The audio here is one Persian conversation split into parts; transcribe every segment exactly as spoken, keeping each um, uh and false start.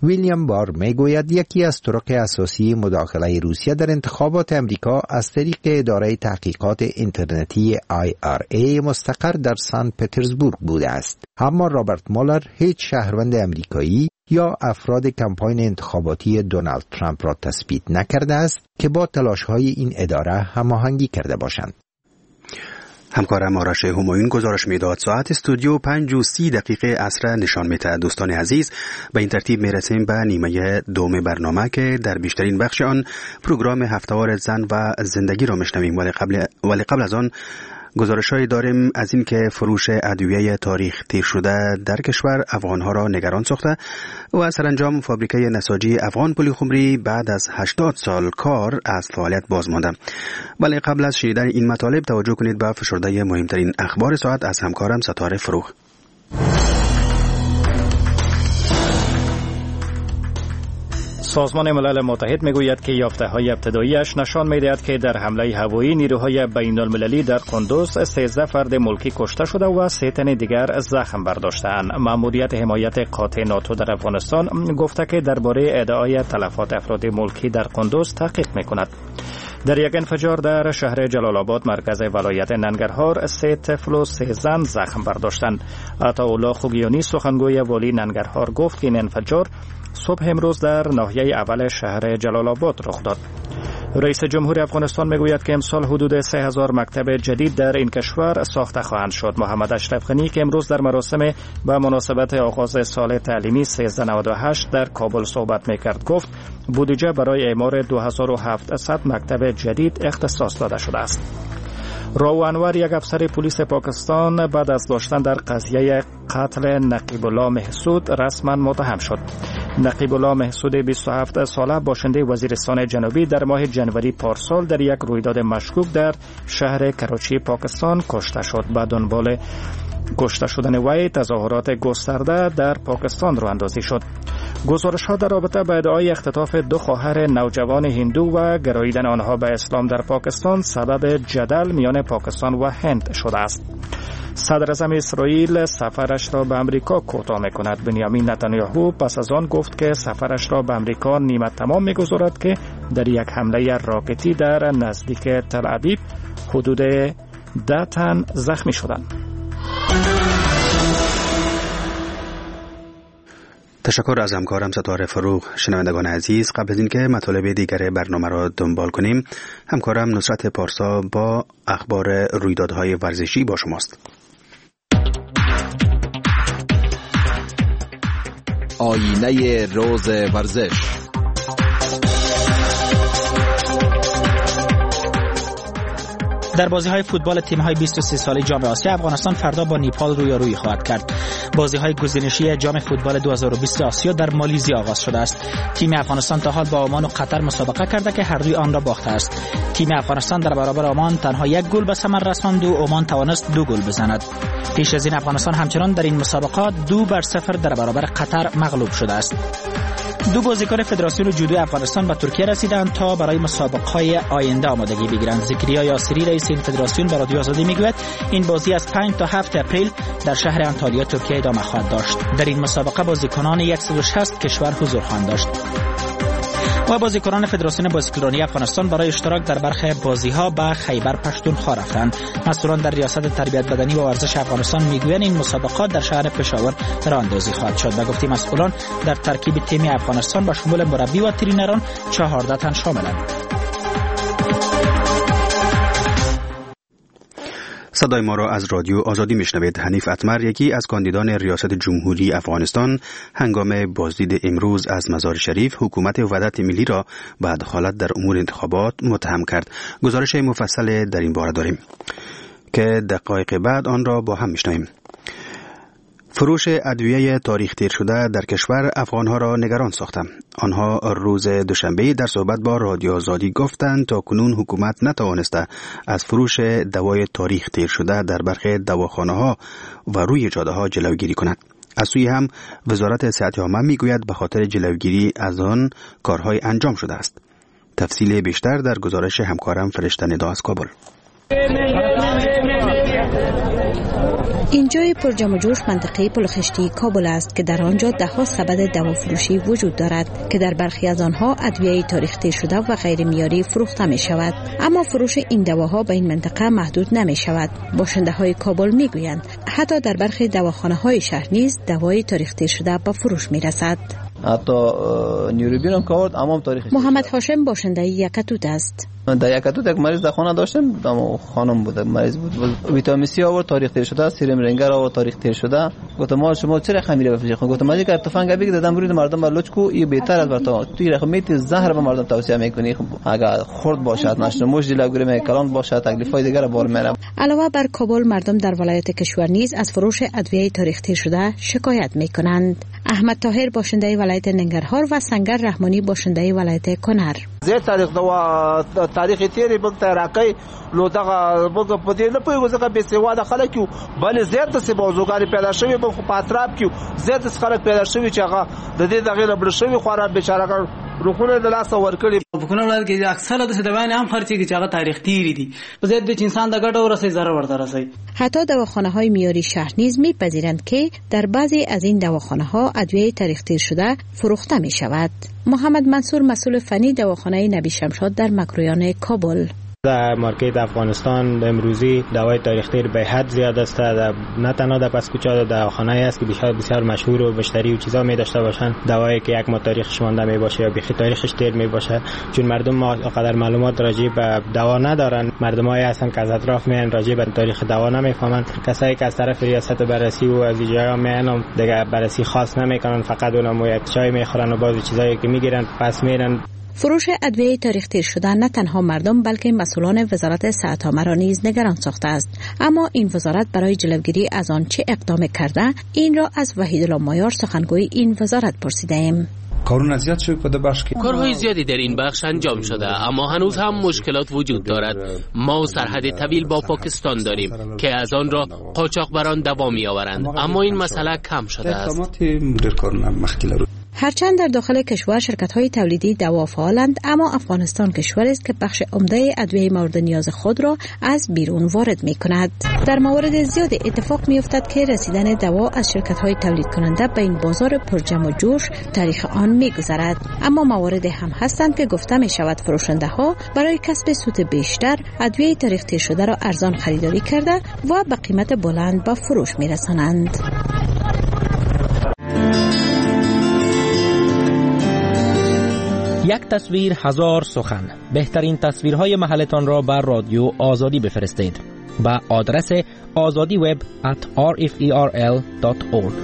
ویلیام بار میگوید یکی از طرق اساسی مداخله روسیه در انتخابات امریکا از طریق اداره تحقیقات اینترنتی آی آر ای مستقر در سن پترزبورگ بوده است. اما رابرت مولر هیچ شهروند امریکایی یا افراد کمپاین انتخاباتی دونالد ترامپ را تثبیت نکرده است که با تلاش‌های این اداره هماهنگی کرده باشند. همکارم آرش همایون گزارش میداد. ساعت استودیو پنج و سی دقیقه عصر نشان میده. دوستان عزیز، به این ترتیب میرسیم به نیمه دوم برنامه که در بیشترین بخش آن پروگرام هفته‌وار زن و زندگی را میشنویم، ولی قبل ولی قبل از آن گزارش‌هایی داریم از این که فروش ادویه تاریخ تیر شده در کشور افغان‌ها را نگران ساخته و سرانجام فابریکه نساجی افغان پلیخمری بعد از هشتاد سال کار از فعالیت باز مانده. ولی قبل از شنیدن این مطالب توجه کنید به فشرده مهمترین اخبار ساعت از همکارم ستاره فروغ. سازمان ملل متحد میگوید که یافته‌های ابتدایی‌اش نشان می‌دهد که در حمله هوایی نیروهای بین‌المللی در قندوز سیزده فرد ملکی کشته شده و سه تن دیگر زخم برداشته‌اند. مأموریت حمایت قاطع ناتو در افغانستان گفته که درباره ادعای تلفات افراد ملکی در قندوز تحقیق می‌کند. در یک انفجار در شهر جلال آباد مرکز ولایت ننگرهار سه طفل و سه زن زخم برداشتند. عطاالله خوگیانی سخنگوی والی ننگرهار گفت که این انفجار صبح امروز در ناحیه اول شهر جلال آباد رخ داد. رئیس جمهور افغانستان میگوید که امسال حدود سه هزار مکتب جدید در این کشور ساخته خواهند شد. محمد اشرف غنی که امروز در مراسم به مناسبت آغاز سال تعلیمی سیزده نود و هشت در کابل صحبت میکرد گفت بودجه برای اعمار دو هزار و هفتصد مکتب جدید اختصاص داده شده است. راو انور یک افسر پلیس پاکستان بعد از داشتن در قضیه قتل نقیب الله محسود رسما متهم شد. نقیب الله محسود بیست و هفت ساله باشنده وزیرستان جنوبی در ماه جنوری پارسال در یک رویداد مشکوک در شهر کراچی پاکستان کشته شد. به دنبال کشته شدن وی تظاهرات گسترده در پاکستان راه اندازی شد. گزارش ها در رابطه با ادعای اختطاف دو خواهر نوجوان هندو و گراییدن آنها به اسلام در پاکستان سبب جدل میان پاکستان و هند شده است. صدر اعظم اسرائیل سفرش را به امریکا کوتاه می‌کند. بنیامین نتانیاهو پس از آن گفت که سفرش را به امریکا نیمه تمام می‌گذارد که در یک حمله راکتی در نزدیک تل ابیب حدود ده تن زخمی شدند. تشکر از همکارم ستاره فروغ. شنوندگان عزیز، قبل از اینکه مطالب دیگر برنامه را دنبال کنیم، همکارم نصرت پارسا با اخبار رویدادهای ورزشی با شماست. آینه روز ورزش. در بازی‌های فوتبال تیم‌های بیست و سه ساله جام آسیا، افغانستان فردا با نیپال رویارویی خواهد کرد. بازی‌های گزینشی جام فوتبال دو هزار و بیست آسیا در مالزی آغاز شده است. تیم افغانستان تا حال با عمان و قطر مسابقه کرده که هر دوی آن را باخته است. تیم افغانستان در برابر عمان تنها یک گل به ثمر رساند و عمان توانست دو گل بزند. پیش از این افغانستان همچنان در این مسابقات دو بر صفر در برابر قطر مغلوب شده است. دو بازیکن فدراسیون جودو افغانستان به ترکیه رسیدند تا برای مسابقه‌های آینده آمادگی بگیرند. ذکریا یاسری رئیس این فدراسیون به رادیو آزادی میگوید این بازی از پنج تا هفت اپریل در شهر انطالیا ترکیه ادامه خواهد داشت. در این مسابقه بازیکنان صد و شصت کشور حضور خواهند داشت. و بازیکنان فدراسیون باسکتبال افغانستان برای اشتراک در برخی بازی‌ها به خیبر پشتونخوا رفتند. مسئولان در ریاست تربیت بدنی و ورزش افغانستان میگویند این مسابقات در شهر پشاور راه اندازی خواهد شد. به گفته مسئولان در ترکیب تیم افغانستان به شمول مربی و ترینران چهارده تن شاملند. صدای ما را از رادیو آزادی میشنوید. حنیف اتمر، یکی از کاندیدان ریاست جمهوری افغانستان، هنگام بازدید امروز از مزار شریف حکومت وحدت ملی را به دخالت در امور انتخابات متهم کرد. گزارش مفصل در این باره داریم که دقایق بعد آن را با هم میشنویم. فروش ادویه تاریخ تیر شده در کشور افغانها را نگران ساخته. آنها روز دوشنبه در صحبت با رادیو آزادی گفتند تا کنون حکومت نتوانسته از فروش دوای تاریخ تیر شده در برخی دواخانه‌ها و روی جاده‌ها جلوگیری کند. از سوی هم وزارت صحت عامه میگوید به خاطر جلوگیری از آن کارهای انجام شده است. تفصیل بیشتر در گزارش همکارم فرشته ندا از کابل. اینجای پر جمع و جوش منطقه پلخشتی کابل است که در آنجا ده‌ها سبد دوافروشی وجود دارد که در برخی از آنها ادویه تاریخی شده و غیر معیاری فروخته می شود. اما فروش این دواها به این منطقه محدود نمی شود. باشنده های کابل می گویند حتی در برخی دواخانه های شهر نیز دوای تاریخی شده به فروش می رسد. حتی نیوروبین هم کارد اما تاریخی. محمد هاشم باشنده یکتوت است. در یکتوت یک مریض در خانه داشتم، اما خانم بود مریض بود. ویتامین سی آورد تاریخ تیر شده، سرم رنگر آورد تاریخ تیر شده. گفتم ما شما چرا خمیره بفروشید؟ گفتم من که تفنگ بگید دادم روی مردم بلوچ کو این بهتر از برتا. توی رقم میت زهر به مردم توصیه میکنی. اگر خرد باشد نشنه مشت لگوری کلان باشد تکلیفای دیگر بار میره. علاوه بر کابل مردم در ولایت کشور نیز از فروش ادویه تاریخ تیر شده شکایت میکنند. احمد طاهر باشنده ولایت ننگرهار و سنگر رحمانی باشنده ولایت کنر. زه تاریخ دوا تاریخ تیری بګ تراکای لو دغه بګ په دې نه پوي ځکه به سیواده خلک یو بل زیات څه موضوعګاری پیدا شوی په پاتراب کې زیات خلک پیدا شوی چې هغه د دې دغه لبل شوی خورا بیچاره روخونه د لاس ورکړي په کومه ولایت کې اکثره د دوانې هم خرچي چې هغه تاریخ تیری دي په زیات د انسان د ګټه ورسې ضرر ورته رسي. حتی دواخانه‌های معیاری شهر نیز می‌پذیرند که در بعضی از این دواخانه‌ها ادویه تاریخ تیر شده فروخته می‌شود. محمد منصور مسئول فنی دواخانه نبی شمشاد در مکرویان کابل: در مارکت افغانستان امروزی دوای تاریخ تیر به حد زیاد است. نه تنها در پس کوچه دواخانه است که بسیار بسیار مشهور و مشتری و چیزا می داشته باشند، دوایی که یک ما تاریخش مانده می باشه یا بخی تاریخش تیر می باشه، چون مردم ما قدر معلومات راجع به دوا ندارن. مردمایی هستن که از اطراف میان راجع به تاریخ دوا نمیفهمند. کسایی که از طرف ریاست بررسی و از جایا میان دیگه بررسی خاص نمیکنن، فقط اونم یک چای میخورن و بعضی چیزایی که میگیرن پس میرن. فروش ادویه تاریخ تیر شده نه تنها مردم بلکه مسئولان وزارت صحت را نیز نگران ساخته است. اما این وزارت برای جلوگیری از آن چه اقدام کرده؟ این را از وحیدالله مایار سخنگوی این وزارت پرسیده ایم. کارهای زیادی در این بخش انجام شده، اما هنوز هم مشکلات وجود دارد. ما سرحد طویل با پاکستان داریم که از آن را قاچاقبران دوا می آورند، اما این مسئله کم شده است. هرچند در داخل کشور شرکت‌های تولیدی دوا فعالند، اما افغانستان کشوری است که بخش عمده ادویه مورد نیاز خود را از بیرون وارد می‌کند. در موارد زیاد اتفاق می‌افتد که رسیدن دوا از شرکت‌های تولید کننده به این بازار پرجمع و جوش تاریخ آن می‌گذرد. اما موارد هم هستند که گفته می‌شود فروشنده‌ها برای کسب سود بیشتر ادویه تاریخ تیر شده را ارزان خریداری کرده و به قیمت بلند به فروش می‌رسانند. یک تصویر هزار سخن. بهترین تصویرهای محلتان را بر رادیو آزادی بفرستید به آدرس آزادی وب ات آر اف ای آر ال دات اورگ.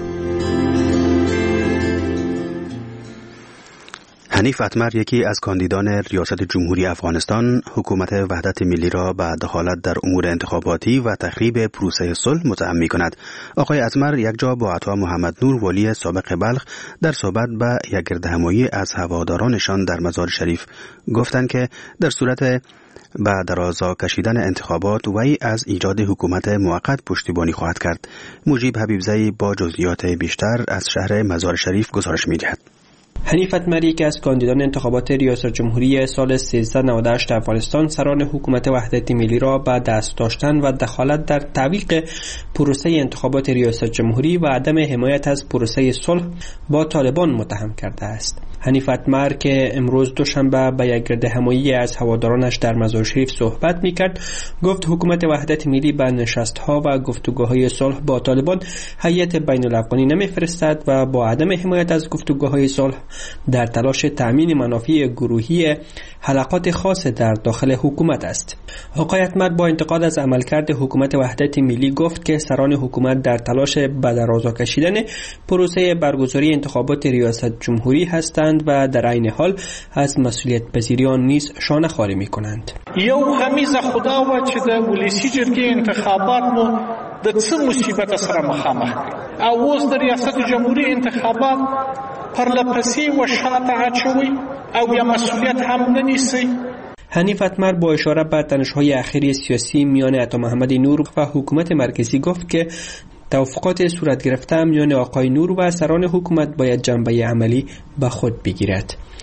حنیف اتمر، یکی از کاندیدان ریاست جمهوری افغانستان، حکومت وحدت ملی را به دخالت در امور انتخاباتی و تخریب پروسه صلح متهم می‌کند. آقای اتمر یک جا با عطا محمد نور والی سابق بلخ در صحبت به یک گردهمایی از هوادارانشان در مزار شریف گفتند که در صورت به درازا کشیدن انتخابات وی از ایجاد حکومت موقت پشتیبانی خواهد کرد. مجیب حبیبزئی با جزئیات بیشتر از شهر مزار شریف گزارش می‌دهد. حنیف اتمری که از کاندیدان انتخابات ریاست جمهوری سال سیزده نود و هشت افغانستان سران حکومت وحدت ملی را به دست داشتن و دخالت در تعویق پروسه انتخابات ریاست جمهوری و عدم حمایت از پروسه صلح با طالبان متهم کرده است. حنیف اتمر که امروز دوشنبه به یک گردهمایی از هوادارانش در مزار شریف صحبت می‌کرد، گفت حکومت وحدت ملی به نشست‌ها و گفتگوهای صلح با طالبان هیئت بین‌الافغانی نمی‌فرستد و با عدم حمایت از گفتگوهای صلح در تلاش تأمین منافع گروهی حلقات خاص در داخل حکومت است. آقای اتمر با انتقاد از عملکرد حکومت وحدت ملی گفت که سران حکومت در تلاش به درازا کشیدن پروسه برگزاری انتخابات ریاست جمهوری هستند و در عین حال از مسئولیت پذیری آن نیز شانه خاری می‌کنند. یو همیز خدا و چې د ولسی جرګې انتخابات مو د څه مصیبت سره مخامخ کړي او اوس د ریاست جمهوری انتخابات پرلپسې و شاته اچوي او بیا مسئولیت هم ننیسي. حنیف اتمر با اشاره به تنش‌های اخیری سیاسی میان عطا محمد نور و حکومت مرکزی گفت که توافقات صورت گرفته میان آقای نور و سران حکومت باید جنبه عملی به خود بگیرد.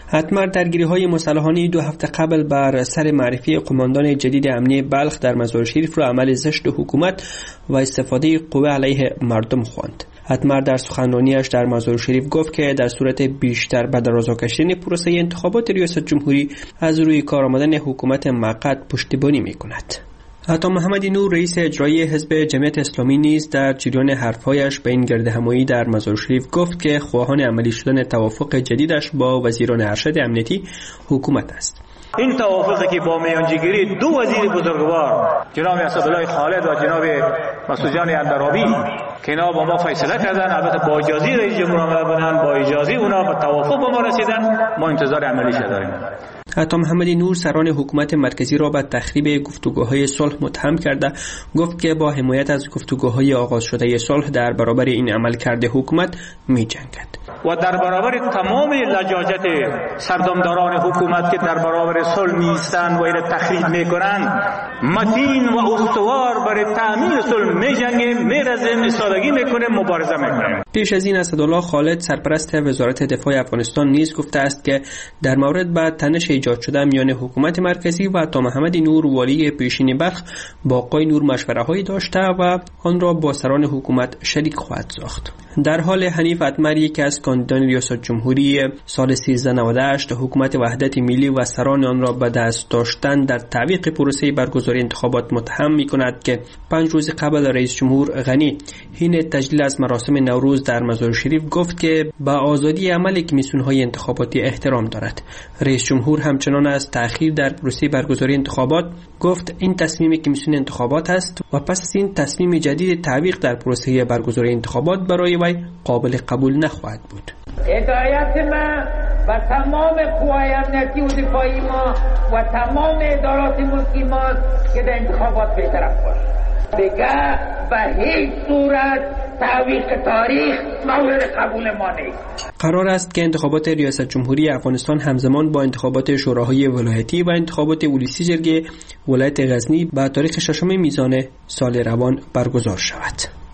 اتمر درگیری‌های مسلحانه دو هفته قبل بر سر معرفی قماندان جدید امنیه بلخ در مزار شریف را عمل زشت حکومت و استفاده قوه علیه مردم خواند. اتمر در سخنرانیش در مزار شریف گفت که در صورت بیشتر به دراز کشیدن پروسه انتخابات ریاست جمهوری از روی کار آمدن حکومت موقت پشتیبانی می‌کند. عطا محمد نور رئیس اجرایی حزب جمعیت اسلامی نیز در جریان حرف‌هایش به این گردهمایی در مزار شریف گفت که خواهان عملی شدن توافق جدیدش با وزیران ارشد امنیتی حکومت است. این توافقی که با میانجیگری دو وزیر بزرگوار جناب اسدالله خالد و جناب مسعود جان اندرابی که اینا با ما فیصله کردن، البته با اجازه رئیس جمهور آمده بودن، با اجازه اونا به توافق با ما رسیدن، ما انتظار عملیش داریم. عطا محمد نور سران حکومت مرکزی را به تخریب گفتگوهای صلح متهم کرده گفت که با حمایت از گفتگوهای آغاز شده صلح در برابر این عملکرد حکومت می‌جنگد و در برابر تمام لجاجت سردمداران حکومت که در برابر صلح نیستند و این تخریب میکنند متین و استوار برای تأمین صلح میجنگیم، میرزیم، ایستادگی میکنیم، مبارزه میکنیم. پیش از این اسدالله خالد سرپرست وزارت دفاع افغانستان نیز گفته است که در مورد با تنش ایجاد شده میان حکومت مرکزی و عطا محمد نور والی پیشین بلخ با آقای نور مشوره‌هایی داشته و آن را با سران حکومت شریک خواهد ساخت. در حال حنیف اتمر یکی از کاندیدان ریاست جمهوری سال سیزده نود و هشت حکومت وحدت ملی و سران آن را به دست داشتن در تعویق پروسه برگزاری انتخابات متهم می‌کند که پنج روز قبل رئیس جمهور غنی حین تجلیل از مراسم نوروز در مزار شریف گفت که به آزادی عمل کمیسیون‌های انتخاباتی احترام دارد. رئیس جمهور همچنان از تأخیر در پروسه برگزاری انتخابات گفت این تصمیم کمیسیون انتخابات است و پس از این تصمیم جدید تعویق در پروسه برگزاری انتخابات برای وی قابل قبول نخواهد بود. هدایت من و تمام قوای امنیتی و دفاعی ما و تمام ادارات ملکی ما که در انتخابات به طرف باشه. دیگه به هیچ صورت تعویق تاریخ مورد قبول ما نیست. قرار است که انتخابات ریاست جمهوری افغانستان همزمان با انتخابات شوراهای ولایتی و انتخابات ولسی جرگه ولایت غزنی به تاریخ ششم میزان سال روان برگزار شود.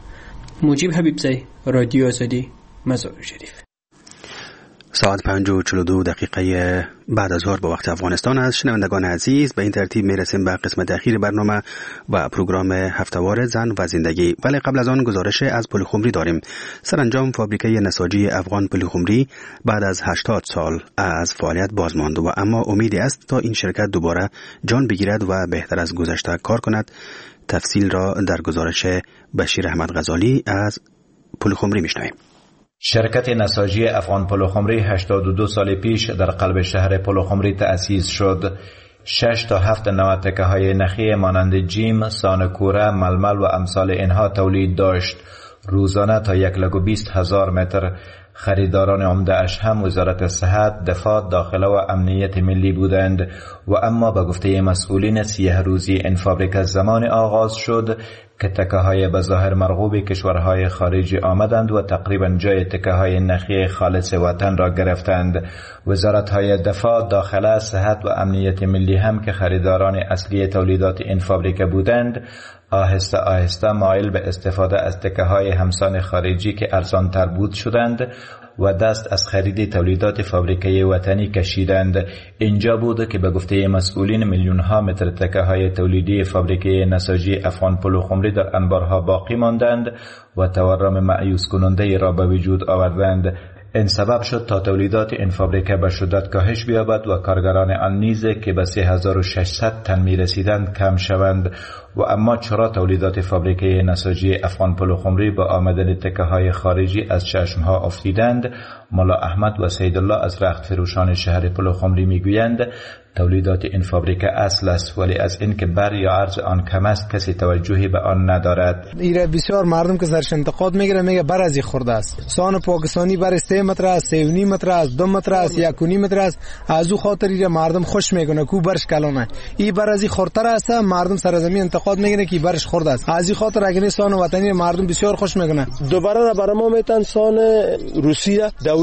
مجیب حبیبزی، رادیو آزادی، مزار شریف. ساعت پنج و چهل و دو دقیقه بعد از ظهر با وقت افغانستان است. شنوندگان عزیز، به این ترتیب میرسیم به قسمت اخیر برنامه و پروگرام هفتهوار زن و زندگی. ولی قبل از آن گزارش از پلخمری داریم. سرانجام فابریکه نساجی افغان پلخمری بعد از هشتاد سال از فعالیت باز ماند و اما امیدی است تا این شرکت دوباره جان بگیرد و بهتر از گذشته کار کند. تفصیل را در گزارش بشیر احمد غزالی از پلخمری میشنویم. شرکت نساجی افغان پلخمری هشتاد و دو سال پیش در قلب شهر پلخمری تأسیس شد. شش تا هفت نوع تکه های نخی مانند جیم، سانکوره، ململ و امثال اینها تولید داشت. روزانه تا یک لگو بیست هزار متر. خریداران عمده اش هم وزارت صحت، دفاع، داخله و امنیت ملی بودند و اما به گفته مسئولین سیه روزی این فابریک از زمان آغاز شد که تکه های بظاهر مرغوب کشورهای خارجی آمدند و تقریبا جای تکه های نخی خالص وطن را گرفتند. وزارت های دفاع، داخله، صحت و امنیت ملی هم که خریداران اصلی تولیدات این فابریک بودند آهسته آهسته مایل به استفاده از تکه های همسان خارجی که ارزان تر بود شدند و دست از خرید تولیدات فابریکه وطنی کشیدند. اینجا بود که به گفته مسئولین میلیون ها متر تکه های تولیدی فابریکه نساجی افغان پلخمری در انبارها باقی ماندند و تورم مایوس کننده را به وجود آوردند. این سبب شد تا تولیدات این فابریکه به شدت کاهش بیابد و کارگران آن نیز که به سه هزار و ششصد تن می رسیدند کم شوند. و اما چرا تولیدات فابریکه نساجی افغان پلخمری با آمدن تکه های خارجی از چشم ها افتیدند؟ مولا احمد و سیدالله از رخت فروشان شهر پلخمری می گویند تولیدات این فابریکه اصل است، ولی از این که بر یا عرض آن کم است کسی توجهی به آن ندارد. ایره بسیار مردم که سرش انتقاد میگیره میگه بر از خورده است. سان پاکستانی بر سه متر است، سه و نیم متر است، دو متر است، یک و نیم متر است. از او خاطر ایره مردم خوش میکنه کو برش کلانه. این بر از خورتر است، مردم سرزمین انتقاد میگیره که برش خورده است. از این خاطر اگه سان وطنی مردم بسیار خوش میکنه. دوباره را برای ما میتن سان روسیه دوری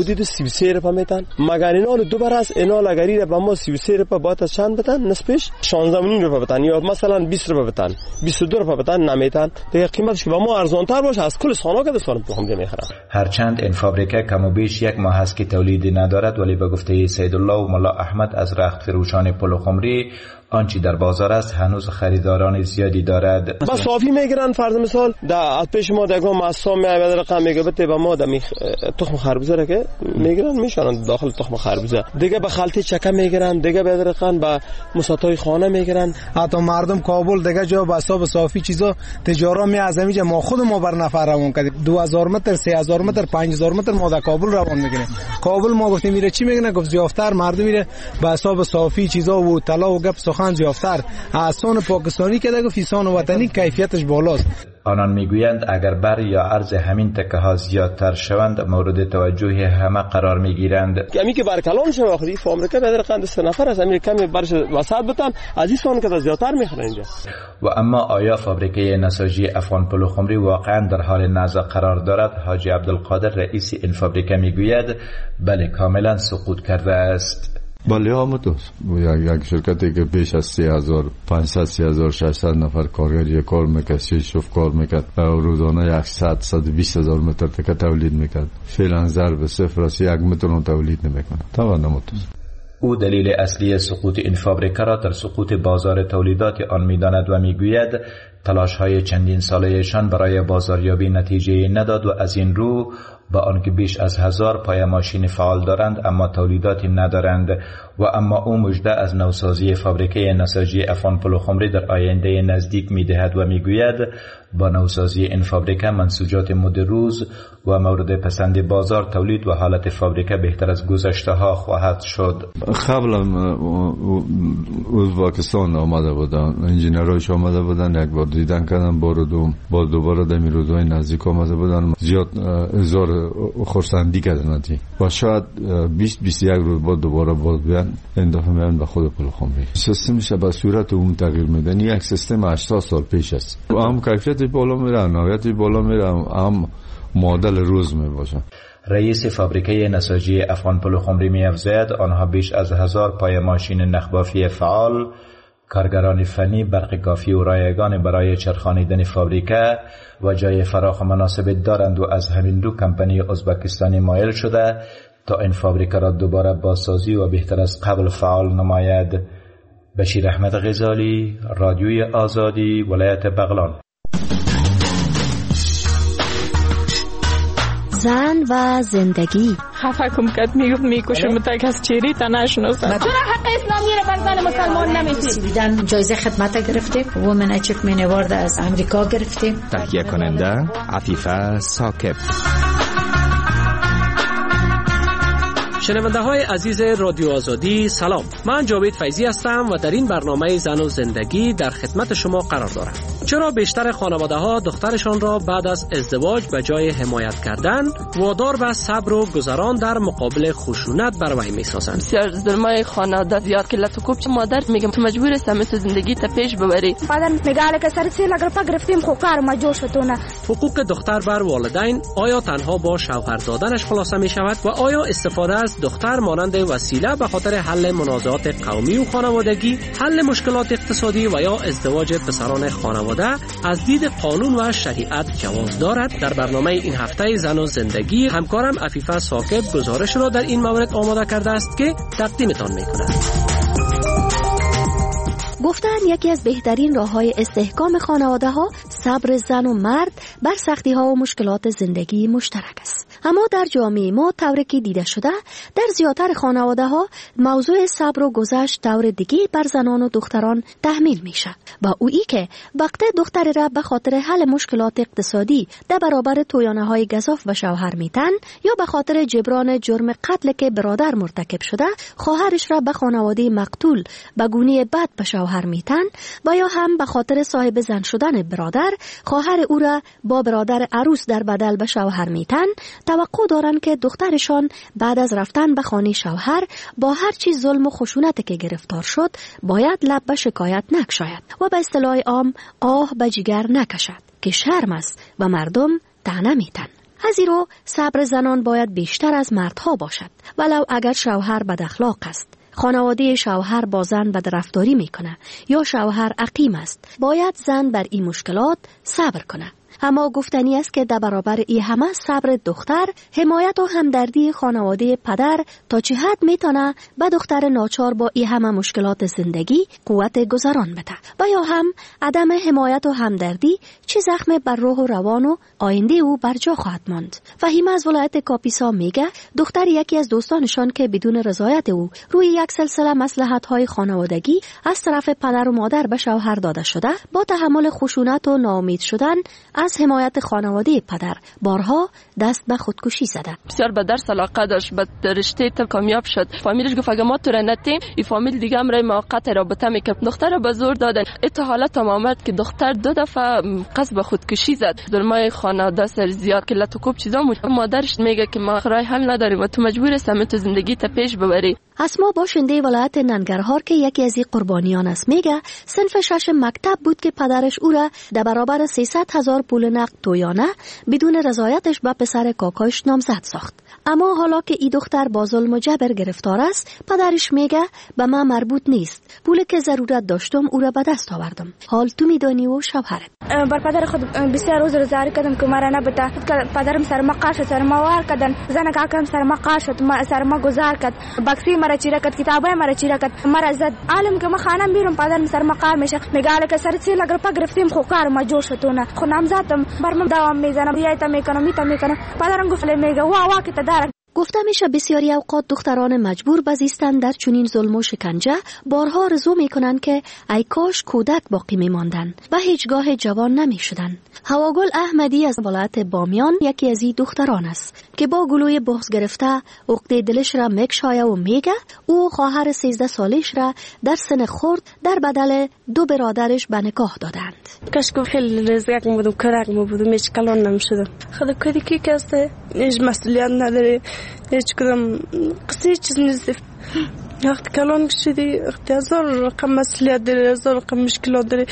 حدود سی و سه روپیه میتن. مگر اینا دو بر است اینا لگری را به ما سی و سه روپیه باید از چند بتن نسبش شانزده و نیم روپیه بتن یا مثلا بیست روپیه بتن بیست و دو روپیه بتن نمیتن دیگه قیمتش که به ما ارزان تر باشه از کل سانا که سال پخم میخرن. هرچند این فابریکه کم و بیش یک ماه است که تولید ندارد ولی به گفته سیدالله و ملا احمد از رخت فروشان پلوخمری آنچه در بازار است هنوز خریداران زیادی دارد. با صافی میگیرن فرض مثال در پیش ما دگم مصام میاد رقم میگه بده به ما دمی تخم خربوزه را که میگیرن میشونن داخل تخم خربوزه دیگه به خلطه چکه میگیرن دیگه به رقم به مساطای خانه میگیرن. حتی مردم کابل دیگه جا به حساب صافی چیزا تجارا می از اینجا ما خود ما بر نفر روان کردیم دو هزار متر سه هزار متر پنج هزار متر ما در کابل روان میگیریم. کابل ما گفتیم میره چی میگن گفت زیافتر مردم میره به حساب صافی چیزا و طلا و گپ سخن زیافتر آسان پاکستانی که دیگه فیسان وطنی کیفیتش بالاست. آنان میگویند اگر بر یا عرض همین تکه ها زیادتر شوند مورد توجه همه قرار میگیرند. امی که بر کلام شما آخری فامریکا به در قند سه نفر از امیر کمی برش وسط بتن از این سان که زیادتر میخرن اینجا. و اما آیا فابریکه نساجی افغان پلوخمری واقعا در حال نزع قرار دارد؟ حاجی عبدالقادر رئیس این فابریکه میگوید بله کاملا سقوط کرده است. بله همونطور یک شرکتی که بیش از سه هزار پانصد سه هزار ششصد نفر کارگر کار میکرد شف کار میکرد روزانه صد صد و بیست هزار متر تکه تولید میکرد فعلا ضرب صفر است یک متر تولید نمیکنه. طبعا همونطور. او دلیل اصلی سقوط این فابریکه را در سقوط بازار تولیدات آن میداند و میگوید تلاش های چندین سالهشان برای بازاریابی نتیجه نداد و از این رو با آنکه بیش از هزار پای ماشین فعال دارند اما تولیداتی ندارند. و اما او مژده از نوسازی فابریکه نساجی افغان پلوخمری در آینده نزدیک میدهد و میگوید با نوسازی این فابریکه منسوجات مد روز و مورد پسند بازار تولید و حالت فابریکه بهتر از گذشته ها خواهد شد. قبلا ازبکستان آمده بودن انجینرایش آمده بودن یک بار دیدن کردن بار دوم باز دوباره در این روزهای نزدیک آمده بودن زیاد هزار خرسندی کردن و شاید بیست بیست و یک روز بعد دوباره باز بیان این دفعه میان به خود پلوخمری. سیستمش به صورت اون تغییر میدن. یک سیستم هشتاد سال پیش است. هم کیفیت بالا میره نوعیت بالا میره هم مدل روز می باشه. رئیس فابریکه نساجی افغان پلوخمری می افزاید آنها بیش از هزار پای ماشین نخبافی فعال، کارگران فنی، برق کافی و رایگان برای چرخانیدن فابریکه و جای فراخ مناسب دارند و از همین رو کمپانی ازبکستانی مایل شده تا این فابریکه را دوباره بازسازی و بهتر از قبل فعال نماید. بشیر احمد غزالی، رادیوی آزادی، ولایت بغلان. زن و زندگی. خفه کم کد میگفت میکشم تک از چیری تا نشناسم. چرا حق اسلامی رو بر زن مسلمان نمیدید؟ جایزه خدمت گرفتیم. وومن اچیومنت اوارد از امریکا گرفتیم. تهیه کننده عفیفه ساکب. شنونده های عزیز رادیو آزادی سلام، من جاوید فیضی هستم و در این برنامه زن و زندگی در خدمت شما قرار دارم. چرا بیشتر خانواده ها دخترشان را بعد از ازدواج به جای حمایت کردن وادار به صبر و گذران در مقابل خشونت بر وی میسازند؟ بسیار ظلمای خانواده زیاد که لطو چه مادر میگم تو مجبور هستم تو زندگی تا پیش ببری. پدر میگه که سر سیل اگر گرفتیم خو کار ما جور شدونه. حقوق دختر بر والدین آیا تنها با شوهر دادنش خلاصه می شود و آیا استفاده از دختر مانند وسیله به خاطر حل منازعات قومی و خانوادگی، حل مشکلات اقتصادی و یا ازدواج پسران خانواده از دید قانون و شریعت جواز دارد؟ در برنامه این هفته زن و زندگی همکارم عفیفه ساکب گزارش را در این مورد آماده کرده است که تقدیمتان می‌کند. گفتن یکی از بهترین راه‌های استحکام خانواده‌ها صبر زن و مرد بر سختی‌ها و مشکلات زندگی مشترک است. اما در جامعه ما طوری که دیده شده در زیادتر خانواده‌ها موضوع صبر و گذشت طور دیگه بر زنان و دختران تحمیل میشه و اویی که وقتی دختری را به خاطر حل مشکلات اقتصادی در برابر تویانه‌های گزاف و شوهر میتن یا به خاطر جبران جرم قتل که برادر مرتکب شده خواهرش را به خانواده مقتول به گونه بد به شوهر میتن و یا هم به خاطر صاحب زن شدن برادر خواهر او را با برادر عروس در بدل به شوهر میتن، توقع دارن که دخترشان بعد از رفتن به خانه شوهر با هر چیز ظلم و خشونت که گرفتار شد باید لب به شکایت نکشاید و به اصطلاح عام آه به جگر نکشد که شرم است و مردم طعنه میتن. از این رو صبر زنان باید بیشتر از مردها باشد، ولو اگر شوهر بد اخلاق است. خانواده شوهر با زن بدرفتاری میکنه یا شوهر عقیم است، باید زن بر این مشکلات صبر کنه. اما گفتنی است که در برابر این همه صبر دختر، حمایت و همدردی خانواده پدر تا چه حد میتونه به دختر ناچار با این همه مشکلات زندگی قوت گذران بده، و یا هم عدم حمایت و همدردی چه زخم بر روح و روان و آینده او بر جا خواهد ماند. فهیم از ولایت کاپیسا میگه دختر یکی از دوستانشان که بدون رضایت او روی یک سلسله مصلحت‌های خانوادگی از طرف پدر و مادر به شوهر داده شده، با تحمل خشونت و ناامید شدن از حمایت خانواده پدر بارها دست به خودکشی زده. بسیار به درس علاقه داشت، به رشته تا کامیاب شد. فامیلش گفت اگه ما تو را نتیم، این فامیل دیگه هم رای موقت رابطه میکرد. دختر را به زور دادن. این حالت هم آمد که دختر دو دفعه قصد به خودکشی زد. ظلمای خانواده سر زیاد که لطو کوب چیزا بود. مادرش میگه که ما رای حل نداریم و تو مجبور هستی تو زندگی تا پیش ببری. اسما باشنده ولایت ننگرهار که یکی از این قربانیان است میگه صنف شش مکتب بود که پدرش او را در برابر سیصد هزار پول نقد تویانه بدون رضایتش به پسر کاکایش نامزد ساخت. اما حالا که این دختر با ظلم و جبر گرفتار است، پدرش میگه به من مربوط نیست، پول که ضرورت داشتم او را به دست آوردم، حال تو میدانی و شوهرت. بر پدر خود بسیار عذر زاری کردم که مرا نبته. پدرم سر ما قار شد، سر ما وار کردن، زن کاکم سر ما قار شد، سر ما گذار کرد، بکسی مرا چیره کرد، کتابای مرا چیره کرد، مرا زد. عالم که ما خانم بیرون پدرم سر ما قار میشه، میگه که سر سی لگر پا گرفتیم خو کار ما جور شدونه، خو نامزدم برم دوام میزنم، بیایتا میکنم میتا میکنم. پدرم گفت میگه وا وا که تدار. گفته میشه بسیاری اوقات دختران مجبور به زیستن در چنین ظلم و شکنجه بارها آرزو میکنن که ای کاش کودک باقی میماندن و هیچگاه جوان نمیشدن. هواگل احمدی از ولایت بامیان یکی از این دختران است که با گلوی بغض گرفته عقده دلش را میکشایه و میگه او خواهر سیزده سالش را در سن خرد در بدل دو برادرش به نکاح دادند. کاش که خیلی رزق مو بودم، کارک مو بودم، هیچ کلان نمیشدم. خدا کدی کی کاسته هیچ مسئولیت نداره، هیچ کدام قصه چیز نیست. وقت کلان شدی وقتی هزار رقم مسئولیت داره، هزار رقم مشکلات داره.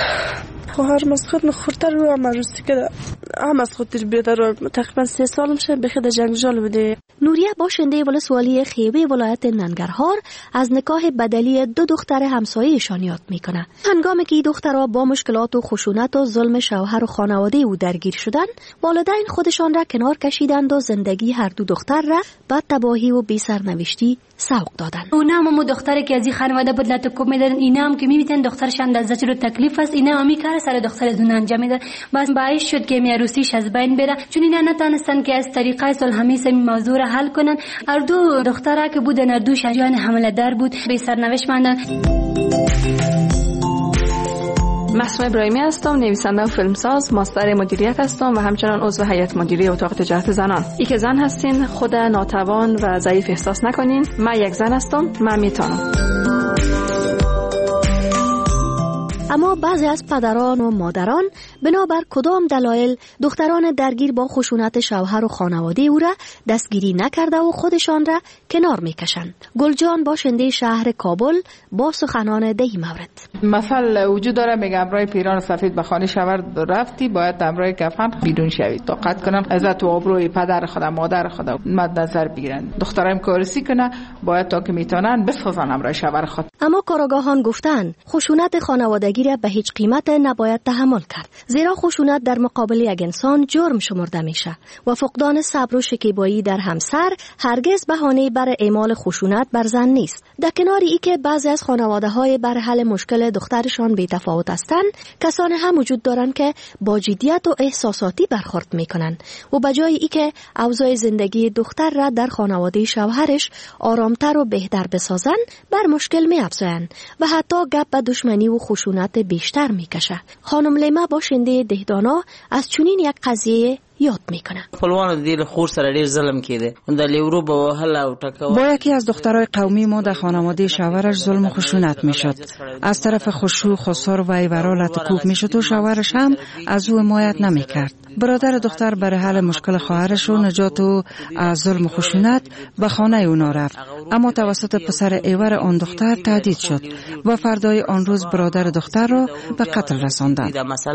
خواهر مسخوت نخورتر رو هم عروسی که هم از خود تربیت رو تقریبا سه سال میشه بخید جنگجال بده. نوریه باشنده ولسوالی خیوه ولایت ننگرهار از نکاح بدلی دو دختر همسایه‌شان یاد میکنه. هنگامی که دخترها با مشکلات و خشونت و ظلم شوهر و خانواده او درگیر شدن، والدین خودشان را کنار کشیدند و زندگی هر دو دختر را به تباهی و بی سرنوشتی سوق دادن. اونا هم دختری که از این خانواده بود لطو میدادن، اینا هم که میبینن دخترشان در زجر و تکلیف است، اینا هم کار سر دختر دون انجام میدن. بس باعث شد که میاروسیش از بین بره، چون اینا نتونستن که از طریقه صلح‌آمیز این موضوع را حل کنن. هر دو دختره که بودن هر دو شجاعان حمله در بود، بی سرنوشت ماندن. مسموع ابراهیمی هستم، نویسنده و فیلمساز، ماستر مدیریت هستم و همچنان عضو هیئت مدیره اتاق تجارت زنان. ای که زن هستین خود ناتوان و ضعیف احساس نکنین. من یک زن هستم، من میتونم. اما بعضی از پدران و مادران بنابر کدام دلایل دختران درگیر با خشونت شوهر و خانواده او را دستگیری نکرده و خودشان را کنار میکشند. گلجان باشنده شهر کابل با سخنان ده مورد. مثل وجود داره، میگه امرای پیران سفید به خانه شوهر رفتی باید امرای کفن بیرون شوید. طاقت کنن عزت و آبروی پدر خدا مادر خدا مد نظر بگیرن. دخترایم کارسی کنه باید تا که میتونن بسازن امرای شوهر خود. اما کاراگاهان گفتن خشونت خانوادگی را به هیچ قیمت نباید تحمل کرد، زیرا خشونت در مقابل یک انسان جرم شمرده میشه و فقدان صبر و شکیبایی در همسر هرگز بهانه بر اعمال خشونت بر زن نیست. در کنار ای که بعضی از خانواده‌های بر حل مشکل دخترشان بی تفاوت هستند، کسان هم وجود دارند که با جدیت و احساساتی برخورد میکنند و به جای ای که اوضاع زندگی دختر را در خانواده شوهرش آرامتر و بهتر بسازند، بر مشکل می‌افزایند و حتی گپ به دشمنی و خشونت بیشتر میکشه. خانم لیما باشنده دهدانا از چنین یک قضیه یاد میکنه. خپلوان دیر خور سره ډیر ظلم کیده. د لیورو به وهل او ټکو. با یکی از دخترای قومی ما در خانواده شوهرش ظلم و خشونت میشد. از طرف خشوع خسار و ایورا لطکوب میشد و شوهرش هم از او حمایت نمیکرد. برادر دختر برای حل مشکل خواهرش و نجات او از ظلم و خشونت به خانه اونا رفت، اما توسط پسر ایور آن دختر تهدید شد و فردای آن روز برادر دختر را به قتل رساندند.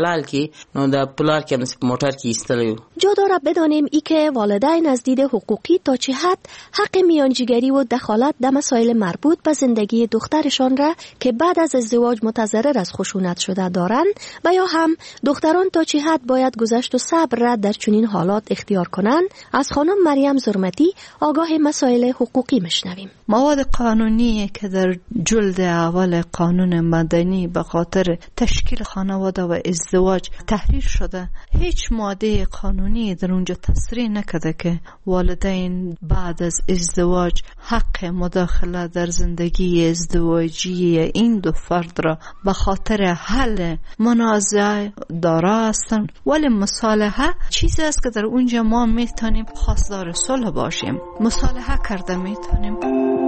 جا داره بدانیم ای که والدین از دید حقوقی تا چه حد حق میانجیگری و دخالت در مسائل مربوط به زندگی دخترشان را که بعد از ازدواج متضرر از خشونت شده دارند و یا هم دختران تا چه حد باید گذشت و صبر را در چنین حالات اختیار کنند. از خانم مریم زرمتی آگاه مسائل حقوقی مشنویم. مواد قانونی که در جلد اول قانون مدنی به خاطر تشکیل خانواده و ازدواج تحریر شده، هیچ ماده قانونی در اونجا تصریح نکرده که والدین بعد از ازدواج حق مداخله در زندگی ازدواجی این دو فرد را به خاطر حل منازعه دارا هستند. ولی مصالحه چیزی است که در اونجا ما میتونیم خواستار صلح باشیم، مصالحه کرده میتونیم.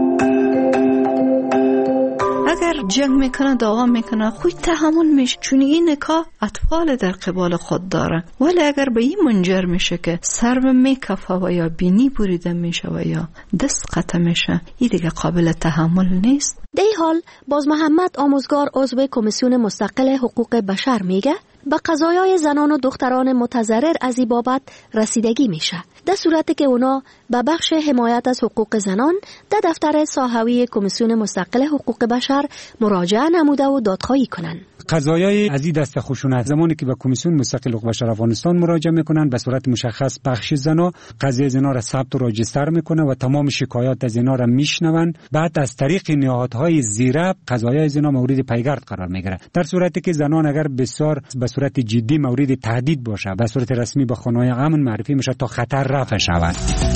اگر جنگ میکنه دعوا میکنه خود تحمل میشه، چون این نکاح اطفال در قبال خود داره. ولی اگر به این منجر میشه که سر میکفه و یا بینی بریده میشه و یا دست قطع میشه، این دیگه قابل تحمل نیست. در این حال باز محمد آموزگار عضو کمیسیون مستقل حقوق بشر میگه به قضایای زنان و دختران متضرر از این بابت رسیدگی میشه، در صورتی که اونا به بخش حمایت از حقوق زنان در دفتر ساحوی کمیسیون مستقل حقوق بشر مراجعه نموده و دادخواهی کنن. قضایای از این دست خشونت زمانی که به کمیسیون مستقل حقوق بشر افغانستان مراجعه میکنن، به صورت مشخص بخش زنا قضیه زنا را ثبت و راجستر میکنه و تمام شکایات از زنا را میشنون. بعد از طریق نهادهای زیره قضایای زنا مورد پیگرد قرار میگیره. در صورتی که زنان اگر بسیار به صورت جدی مورد تهدید باشه، به صورت رسمی به خانه‌های امن معرفی میشه تا خطر رفع شود.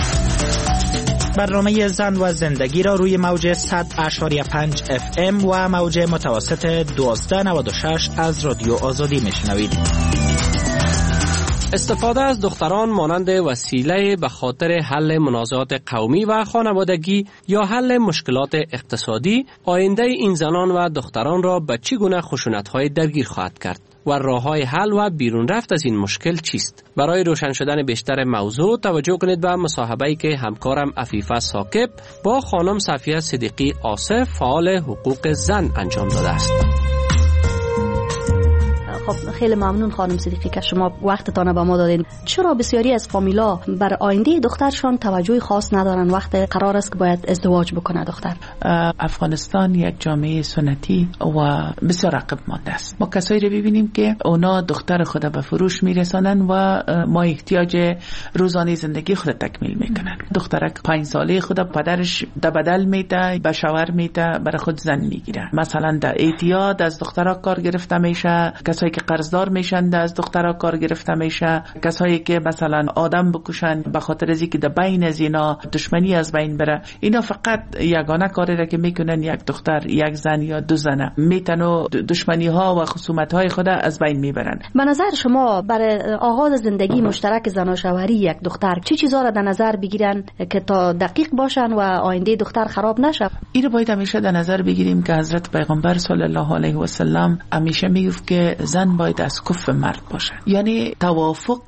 برنامه زن و زندگی را روی موج صد اشاری پنج اف ام و موج متوسط دوازده نود و شش از رادیو آزادی میشنوید. استفاده از دختران مانند وسیله به خاطر حل منازعات قومی و خانوادگی یا حل مشکلات اقتصادی آینده این زنان و دختران را به چه گونه خشونت‌های درگیر خواهد کرد و راه‌های حل و بیرون رفت از این مشکل چیست؟ برای روشن شدن بیشتر موضوع توجه کنید به مصاحبه‌ای که همکارم عفیفه ساکب با خانم صفیه صدیقی آصف فعال حقوق زن انجام داده است. خب خیلی ممنون خانم صدیقی که شما وقتتان به ما دادین. چرا بسیاری از فامیلا بر آینده دخترشان توجه خاص ندارن وقت قرار است که باید ازدواج بکنه دختر؟ افغانستان یک جامعه سنتی و بسیار عقب مانده است. ما کسایی رو ببینیم که اونا دختر خود به فروش میرسانن و ما احتیاج روزانه زندگی خود تکمیل میکنن. دخترک پنج ساله خود پدرش در بدل میده، به شوهر میده، برای خود زن میگیره. مثلا در اعتیاد از دخترها کار گرفته میشه، کسایی که قرضدار میشن از دخترها کار گرفته میشه، کسایی که مثلا آدم بکشن به خاطر از اینکه در بین از اینا دشمنی از بین بره. اینا فقط یگانه کاری را که میکنن یک دختر، یک زن یا دو زنه میتونن دشمنی ها و خصومت های خود از بین میبرن. به نظر شما برای آغاز زندگی مشترک زن و شوهری یک دختر چه چیزا را در نظر بگیرن که تا دقیق باشن و آینده دختر خراب نشه؟ این رو باید همیشه در نظر بگیریم که حضرت پیغمبر صلی الله علیه و سلم همیشه میگفت که زن باید از کف مرد باشه، یعنی توافق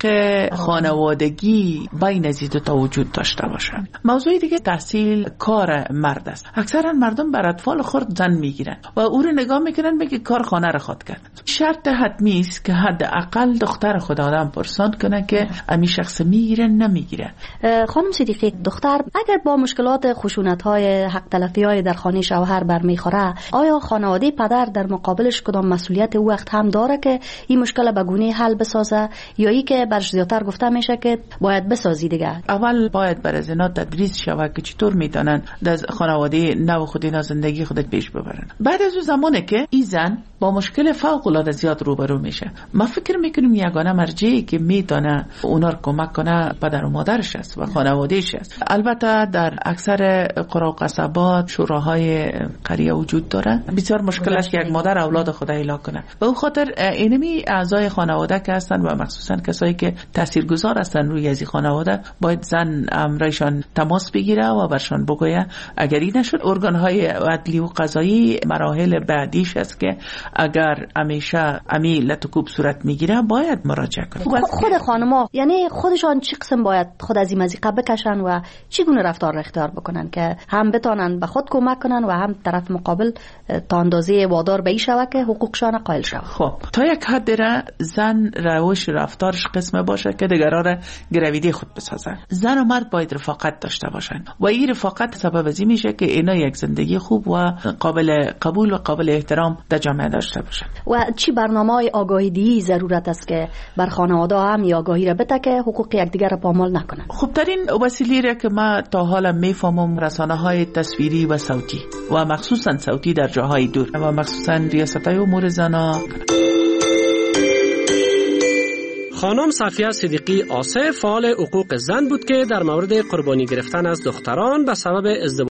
خانوادگی بین از دو تا وجود داشته باشه. موضوع دیگه تحصیل کار مرد است. اکثرا مردم بر اطفال خود زن میگیرن و او رو نگاه میکنن بگه کار خانه رو خود کرد. شرط حتمی است که حداقل دختر خود آدم پرسان کنه که امی شخص میگیره نمیگیره. خانم صدیقی، دختر اگر با مشکلات خشونت‌های حق تلفی‌های در خانه شوهر برمیخوره، آیا خانواده پدر در مقابلش کدام مسئولیت او وقت هم داره که این مشکل به گونه حل بسازه یا ای که برش زیادتر گفته میشه که باید بسازی دیگه؟ اول باید برای زنا تدریس شود که چطور میتونن در خانواده نو خود اینا زندگی خودت پیش ببرن. بعد از اون زمانه که این زن با مشکل فوق العاده زیاد روبرو میشه، ما فکر میکنیم یگانه مرجعی که میتونه اونا رو کمک کنه پدر و مادرش است و خانوادهش است. البته در اکثر قرى و قصبات شوراهای قریه وجود داره. بسیار مشکل است که یک مادر اولاد خود اعلا کنه. به اون خاطر اینمی اعضای خانواده که هستن و مخصوصا کسایی که تاثیرگذار هستن روی از خانواده باید زن امرایشان تماس بگیره و برشان بگویه اگر این نشد ارگان‌های عدلی و قضایی مراحل بعدیش است که اگر همیشه امی لطکوب صورت میگیره باید مراجعه کنه. خود خانما یعنی خودشان چی قسم باید خود از این مزیقه بکشن و چگونه رفتار اختیار بکنن که هم بتانن به خود کمک کنن و هم طرف مقابل تا اندازه وادار به این شوه که حقوقشان قائل شوه. خب تا یک حد را زن روش رفتارش قسم باشه که دیگران را گرویده خود بسازن. زن و مرد باید رفاقت داشته باشن و این رفاقت سبب از این میشه که اینا یک زندگی خوب و قابل قبول و قابل احترام در جامعه داشته باشن. و چی برنامه‌های آگاهی دهی ضرورت است که بر خانواده هم یا آگاهی را بده که حقوق یکدیگر را پامال نکنن؟ خوبترین وسیله را که ما تا حالا میفهمم رسانه‌های تصویری و صوتی و مخصوصا صوتی در جاهای دور و مخصوصا ریاست‌های امور زنان. خانم صفیه صدیقی آصف فعال حقوق زن بود که در مورد قربانی گرفتن از دختران به سبب ازدواج